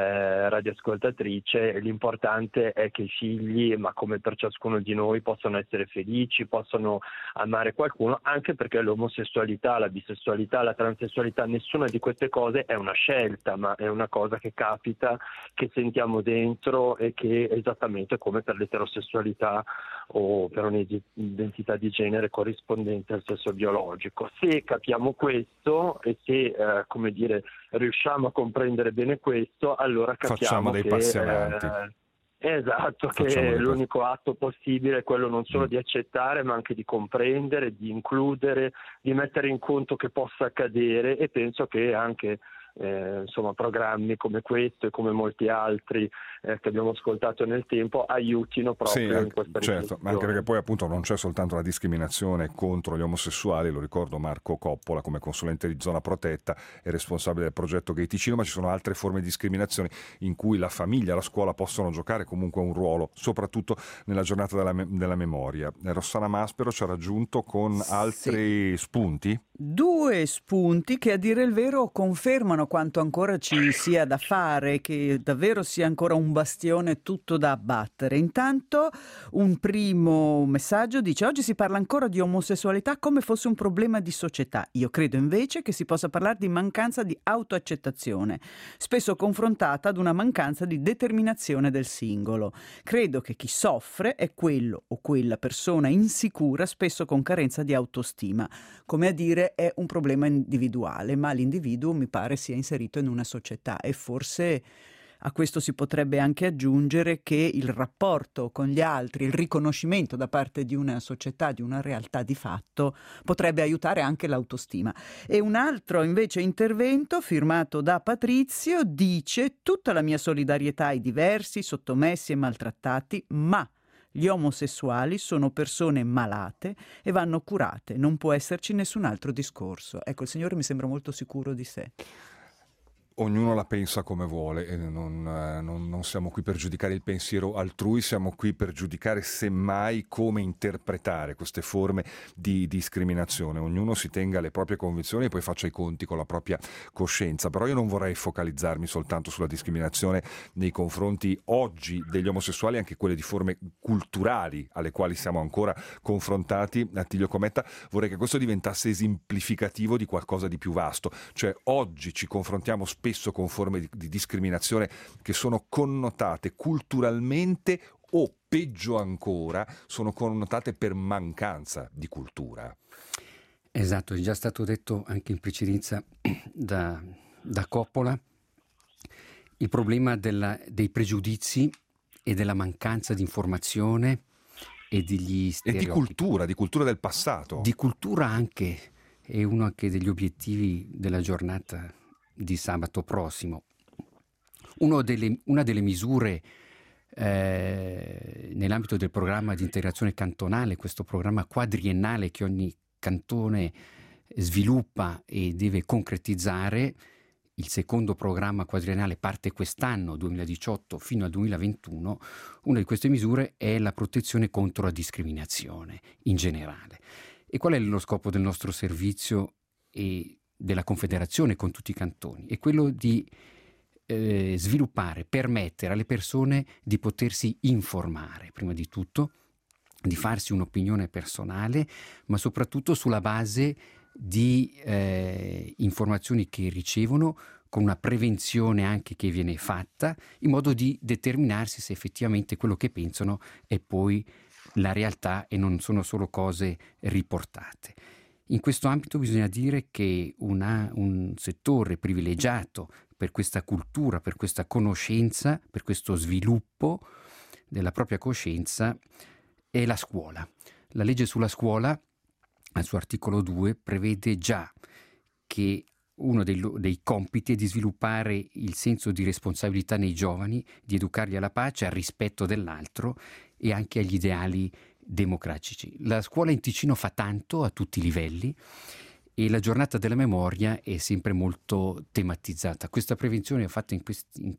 radioascoltatrice, l'importante è che i figli, ma come per ciascuno di noi, possano essere felici, possano amare qualcuno, anche perché l'omosessualità, la bisessualità, la transessualità, nessuna di queste cose è una scelta, ma è una cosa che capita, che sentiamo dentro, e che esattamente come per l'eterosessualità o per un'identità di genere corrispondente al sesso biologico. Se capiamo questo e se riusciamo a comprendere bene questo, allora capiamo facciamo dei passi avanti. Esatto, che l'unico atto possibile è quello non solo di accettare, ma anche di comprendere, di includere, di mettere in conto che possa accadere, e penso che anche programmi come questo e come molti altri che abbiamo ascoltato nel tempo aiutino proprio in questa riflessione. Certo, anche perché poi appunto non c'è soltanto la discriminazione contro gli omosessuali, lo ricordo, Marco Coppola come consulente di zona protetta e responsabile del progetto Gay Ticino, ma ci sono altre forme di discriminazione in cui la famiglia, la scuola possono giocare comunque un ruolo, soprattutto nella giornata della memoria. Rossana Maspero ci ha raggiunto con altri spunti? Due spunti che a dire il vero confermano quanto ancora ci sia da fare, che davvero sia ancora un bastione tutto da abbattere. Intanto un primo messaggio dice: oggi si parla ancora di omosessualità come fosse un problema di società. Io credo invece che si possa parlare di mancanza di autoaccettazione, spesso confrontata ad una mancanza di determinazione del singolo. Credo che chi soffre è quello o quella persona insicura, spesso con carenza di autostima. Come a dire, è un problema individuale, ma l'individuo mi pare sia inserito in una società, e forse a questo si potrebbe anche aggiungere che il rapporto con gli altri, il riconoscimento da parte di una società, di una realtà di fatto, potrebbe aiutare anche l'autostima. E un altro invece intervento firmato da Patrizio dice: tutta la mia solidarietà ai diversi, sottomessi e maltrattati, ma gli omosessuali sono persone malate e vanno curate, non può esserci nessun altro discorso. Ecco, il Signore mi sembra molto sicuro di sé. Ognuno la pensa come vuole e non siamo qui per giudicare il pensiero altrui, siamo qui per giudicare semmai come interpretare queste forme di discriminazione. Ognuno si tenga le proprie convinzioni e poi faccia i conti con la propria coscienza. Però io non vorrei focalizzarmi soltanto sulla discriminazione nei confronti oggi degli omosessuali, anche quelle di forme culturali alle quali siamo ancora confrontati. Attilio Cometta, vorrei che questo diventasse esemplificativo di qualcosa di più vasto. Cioè, oggi ci confrontiamo spesso con forme di discriminazione che sono connotate culturalmente o, peggio ancora, sono connotate per mancanza di cultura. Esatto, è già stato detto anche in precedenza da Coppola. Il problema dei pregiudizi e della mancanza di informazione e degli stereotipi. E di cultura del passato. Di cultura anche, è uno anche degli obiettivi della giornata di sabato prossimo. Una delle misure nell'ambito del programma di integrazione cantonale, questo programma quadriennale che ogni cantone sviluppa e deve concretizzare. Il secondo programma quadriennale parte quest'anno, 2018, fino al 2021. Una di queste misure è la protezione contro la discriminazione in generale. E qual è lo scopo del nostro servizio e della Confederazione con tutti i cantoni? È quello di sviluppare, permettere alle persone di potersi informare, prima di tutto, di farsi un'opinione personale, ma soprattutto sulla base di informazioni che ricevono, con una prevenzione anche che viene fatta, in modo di determinarsi se effettivamente quello che pensano è poi la realtà e non sono solo cose riportate. In questo ambito bisogna dire che un settore privilegiato per questa cultura, per questa conoscenza, per questo sviluppo della propria coscienza è la scuola. La legge sulla scuola, al suo articolo 2, prevede già che uno dei compiti è di sviluppare il senso di responsabilità nei giovani, di educarli alla pace, al rispetto dell'altro e anche agli ideali democratici. La scuola in Ticino fa tanto a tutti i livelli e la giornata della memoria è sempre molto tematizzata. Questa prevenzione è fatta in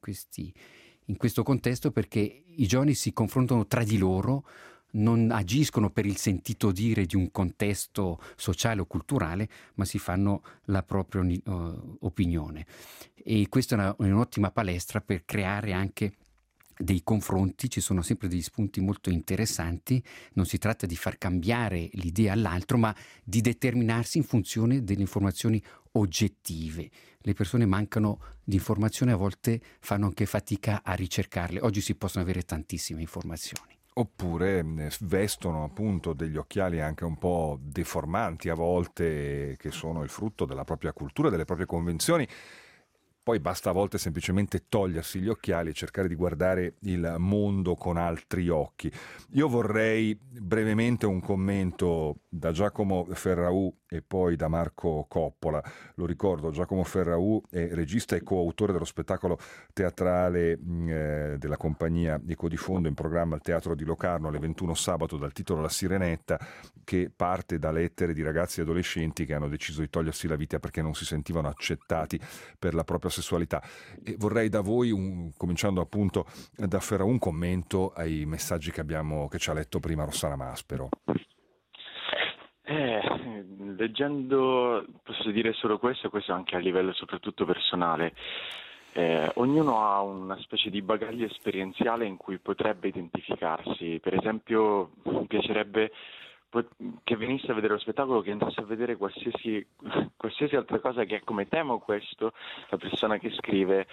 questo contesto perché i giovani si confrontano tra di loro, non agiscono per il sentito dire di un contesto sociale o culturale, ma si fanno la propria opinione. E questa è un'ottima palestra per creare anche dei confronti. Ci sono sempre degli spunti molto interessanti. Non si tratta di far cambiare l'idea all'altro, ma di determinarsi in funzione delle informazioni oggettive. Le persone mancano di informazioni, a volte fanno anche fatica a ricercarle. Oggi si possono avere tantissime informazioni. Oppure vestono appunto degli occhiali anche un po' deformanti a volte, che sono il frutto della propria cultura, delle proprie convenzioni. Poi basta a volte semplicemente togliersi gli occhiali e cercare di guardare il mondo con altri occhi. Io vorrei brevemente un commento da Giacomo Ferraù e poi da Marco Coppola. Lo ricordo, Giacomo Ferraù è regista e coautore dello spettacolo teatrale della compagnia Eco di Fondo in programma al Teatro di Locarno alle 21 sabato, dal titolo La Sirenetta, che parte da lettere di ragazzi e adolescenti che hanno deciso di togliersi la vita perché non si sentivano accettati per la propria sessualità. E vorrei da voi, cominciando appunto da Ferraù, un commento ai messaggi che ci ha letto prima Rossana Maspero. Leggendo posso dire solo questo anche a livello soprattutto personale. Ognuno ha una specie di bagaglio esperienziale in cui potrebbe identificarsi. Per esempio, mi piacerebbe che venisse a vedere lo spettacolo, che andasse a vedere qualsiasi altra cosa che è come tema questo, la persona che scrive,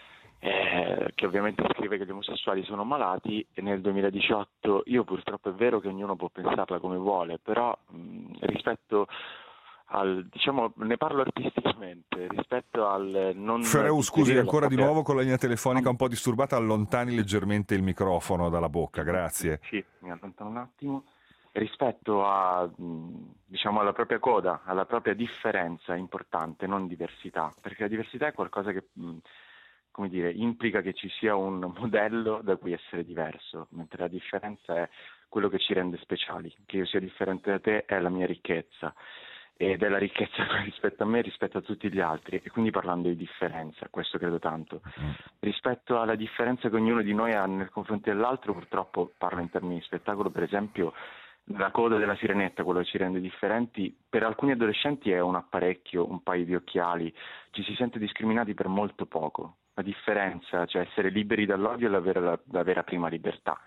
che ovviamente scrive che gli omosessuali sono malati, e nel 2018 io purtroppo è vero che ognuno può pensarla come vuole, però rispetto diciamo, ne parlo artisticamente, rispetto al non... Fereu, scusi, ancora di propria... nuovo con la linea telefonica un po' disturbata, allontani leggermente il microfono dalla bocca, grazie. Sì, mi allontano un attimo. Rispetto a, diciamo, alla propria coda, alla propria differenza importante, non diversità, perché la diversità è qualcosa che, come dire, implica che ci sia un modello da cui essere diverso, mentre la differenza è quello che ci rende speciali. Che io sia differente da te è la mia ricchezza, ed è la ricchezza rispetto a me, rispetto a tutti gli altri, e quindi parlando di differenza, questo credo tanto. Rispetto alla differenza che ognuno di noi ha nei confronti dell'altro, purtroppo parlo in termini di spettacolo, per esempio, la coda della sirenetta, quello che ci rende differenti, per alcuni adolescenti è un apparecchio, un paio di occhiali, ci si sente discriminati per molto poco. La differenza, cioè essere liberi dall'odio, è la vera prima libertà.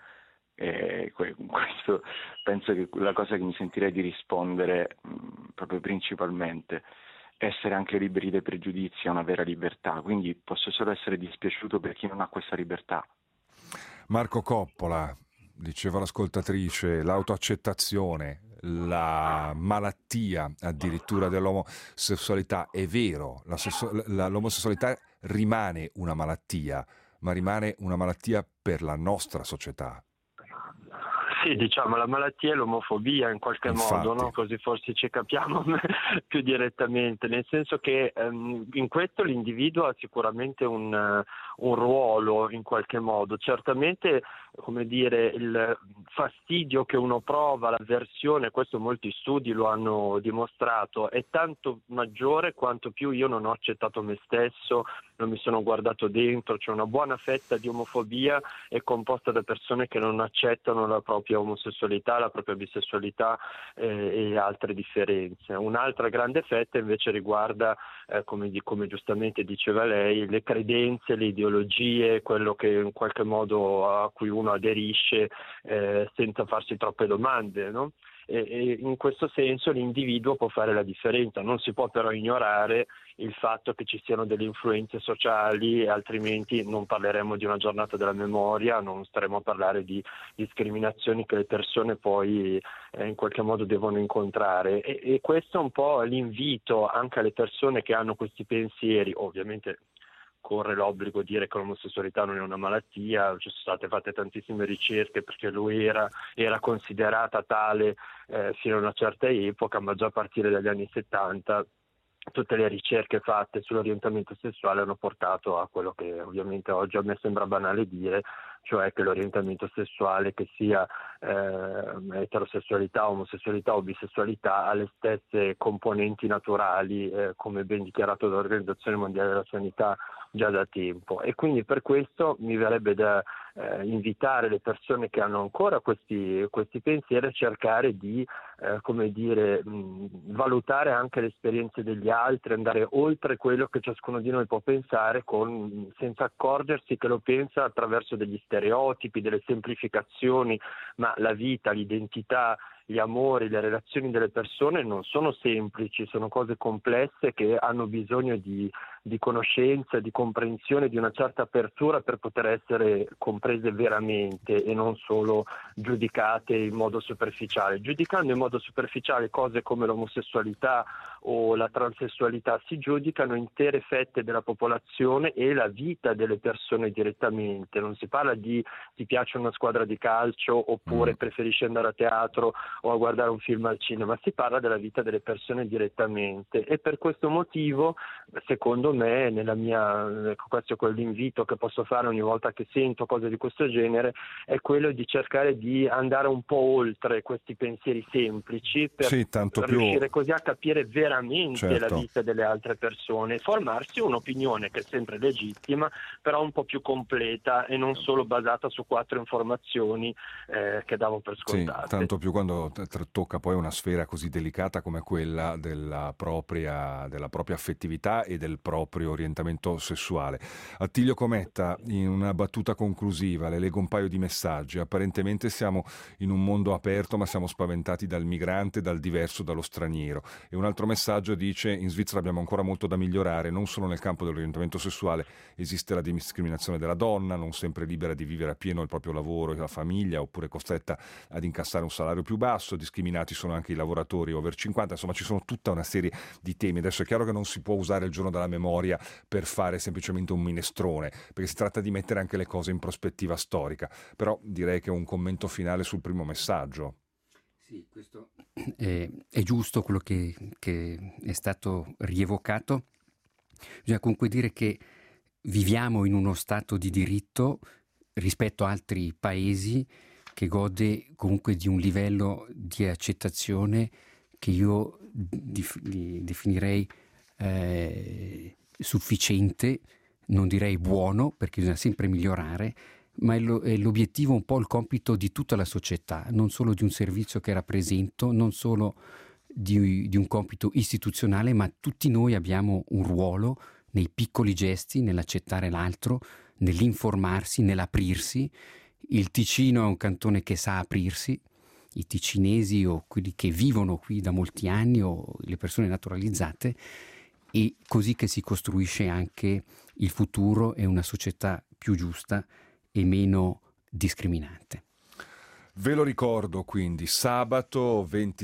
Questo penso che la cosa che mi sentirei di rispondere proprio principalmente. Essere anche liberi dai pregiudizi è una vera libertà, quindi posso solo essere dispiaciuto per chi non ha questa libertà. Marco Coppola, diceva l'ascoltatrice, l'autoaccettazione, la malattia addirittura dell'omosessualità. È vero, l'omosessualità rimane una malattia, ma rimane una malattia per la nostra società. Sì, diciamo, la malattia è l'omofobia in qualche modo, no? Così forse ci capiamo più direttamente, nel senso che in questo l'individuo ha sicuramente un ruolo in qualche modo. Certamente, come dire, il fastidio che uno prova, l'avversione, questo molti studi lo hanno dimostrato, è tanto maggiore quanto più io non ho accettato me stesso, non mi sono guardato dentro. C'è una buona fetta di omofobia è composta da persone che non accettano la propria omosessualità, la propria bisessualità e altre differenze. Un'altra grande fetta invece riguarda, come giustamente diceva lei, le credenze, le ideologie, quello che in qualche modo a cui uno aderisce senza farsi troppe domande, no? E in questo senso l'individuo può fare la differenza, non si può però ignorare il fatto che ci siano delle influenze sociali, altrimenti non parleremo di una giornata della memoria, non staremo a parlare di discriminazioni che le persone poi in qualche modo devono incontrare, e questo è un po' l'invito anche alle persone che hanno questi pensieri. Ovviamente corre l'obbligo di dire che l'omosessualità non è una malattia, ci sono state fatte tantissime ricerche perché lui era considerata tale fino a una certa epoca, ma già a partire dagli anni 70 tutte le ricerche fatte sull'orientamento sessuale hanno portato a quello che ovviamente oggi a me sembra banale dire, cioè che l'orientamento sessuale, che sia eterosessualità, omosessualità o bisessualità, ha le stesse componenti naturali, come ben dichiarato dall'Organizzazione Mondiale della Sanità già da tempo. E quindi per questo mi verrebbe da invitare le persone che hanno ancora questi pensieri a cercare di valutare anche le esperienze degli altri, andare oltre quello che ciascuno di noi può pensare senza accorgersi che lo pensa attraverso degli stereotipi, delle semplificazioni, ma la vita, l'identità, gli amori, le relazioni delle persone non sono semplici, sono cose complesse che hanno bisogno di conoscenza, di comprensione, di una certa apertura per poter essere comprese veramente e non solo giudicate in modo superficiale. Giudicando in modo superficiale cose come l'omosessualità o la transessualità si giudicano intere fette della popolazione e la vita delle persone direttamente. Non si parla di ti piace una squadra di calcio oppure preferisci andare a teatro o a guardare un film al cinema, si parla della vita delle persone direttamente, e per questo motivo secondo me questo è quell'invito che posso fare ogni volta che sento cose di questo genere, è quello di cercare di andare un po' oltre questi pensieri semplici per riuscire così a capire veramente la vita delle altre persone, formarsi un'opinione che è sempre legittima, però un po' più completa e non solo basata su 4 informazioni che davo per scontate. Sì, tanto più quando quando tocca poi una sfera così delicata come quella della propria affettività e del proprio orientamento sessuale. Attilio Cometta, in una battuta conclusiva, le leggo un paio di messaggi. Apparentemente siamo in un mondo aperto, ma siamo spaventati dal migrante, dal diverso, dallo straniero. E un altro messaggio dice: in Svizzera abbiamo ancora molto da migliorare, non solo nel campo dell'orientamento sessuale, esiste la discriminazione della donna, non sempre libera di vivere a pieno il proprio lavoro e la famiglia, oppure costretta ad incassare un salario più basso, discriminati sono anche i lavoratori over 50, insomma ci sono tutta una serie di temi. Adesso è chiaro che non si può usare il giorno della memoria per fare semplicemente un minestrone, perché si tratta di mettere anche le cose in prospettiva storica, però direi che un commento finale sul primo messaggio. Sì, questo è giusto quello che è stato rievocato. Bisogna comunque dire che viviamo in uno stato di diritto rispetto a altri paesi che gode comunque di un livello di accettazione che io definirei sufficiente, non direi buono, perché bisogna sempre migliorare, ma è l'obiettivo, un po' il compito di tutta la società, non solo di un servizio che rappresento, non solo di un compito istituzionale, ma tutti noi abbiamo un ruolo nei piccoli gesti, nell'accettare l'altro, nell'informarsi, nell'aprirsi. Il Ticino è un cantone che sa aprirsi, i ticinesi o quelli che vivono qui da molti anni o le persone naturalizzate, e così che si costruisce anche il futuro e una società più giusta e meno discriminante. Ve lo ricordo quindi, sabato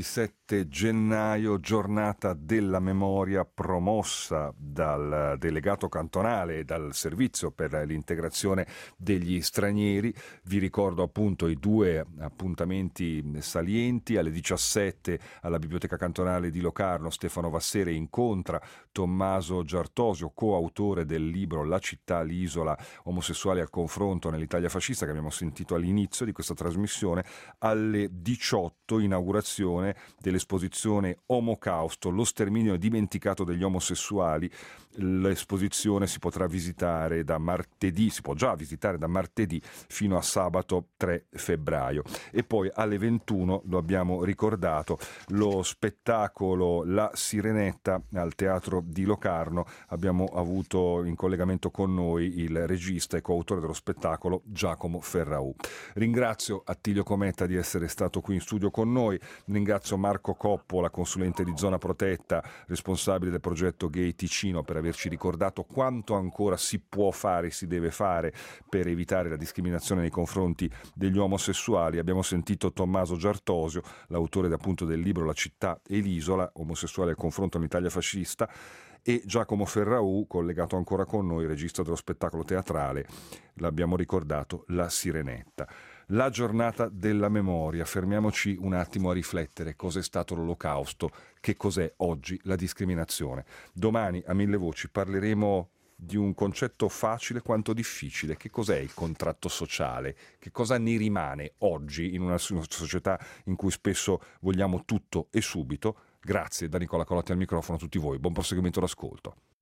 27 gennaio, giornata della memoria promossa dal delegato cantonale e dal servizio per l'integrazione degli stranieri. Vi ricordo appunto i due appuntamenti salienti: alle 17 alla Biblioteca Cantonale di Locarno Stefano Vassere incontra Tommaso Giartosio, coautore del libro La città, l'isola, omosessuali al confronto nell'Italia fascista, che abbiamo sentito all'inizio di questa trasmissione. Alle 18 inaugurazione dell'esposizione Omocausto, lo sterminio dimenticato degli omosessuali. L'esposizione si potrà visitare da martedì, si può già visitare da martedì fino a sabato 3 febbraio. E poi alle 21, lo abbiamo ricordato, lo spettacolo La Sirenetta al Teatro di Locarno. Abbiamo avuto in collegamento con noi il regista e coautore dello spettacolo Giacomo Ferraù. Ringrazio Attilio Cometta di essere stato qui in studio con noi, ringrazio Marco Coppola, consulente di Zona Protetta, responsabile del progetto Gay Ticino, per averci ricordato quanto ancora si può fare, si deve fare per evitare la discriminazione nei confronti degli omosessuali. Abbiamo sentito Tommaso Giartosio, l'autore appunto del libro La città e l'isola, omosessuali al confronto nell'Italia fascista, e Giacomo Ferraù, collegato ancora con noi, regista dello spettacolo teatrale, l'abbiamo ricordato, La Sirenetta. La giornata della memoria, fermiamoci un attimo a riflettere cos'è stato l'Olocausto, che cos'è oggi la discriminazione. Domani a Mille Voci parleremo di un concetto facile quanto difficile: che cos'è il contratto sociale, che cosa ne rimane oggi in una società in cui spesso vogliamo tutto e subito. Grazie da Nicola Colotti al microfono a tutti voi, buon proseguimento d'ascolto.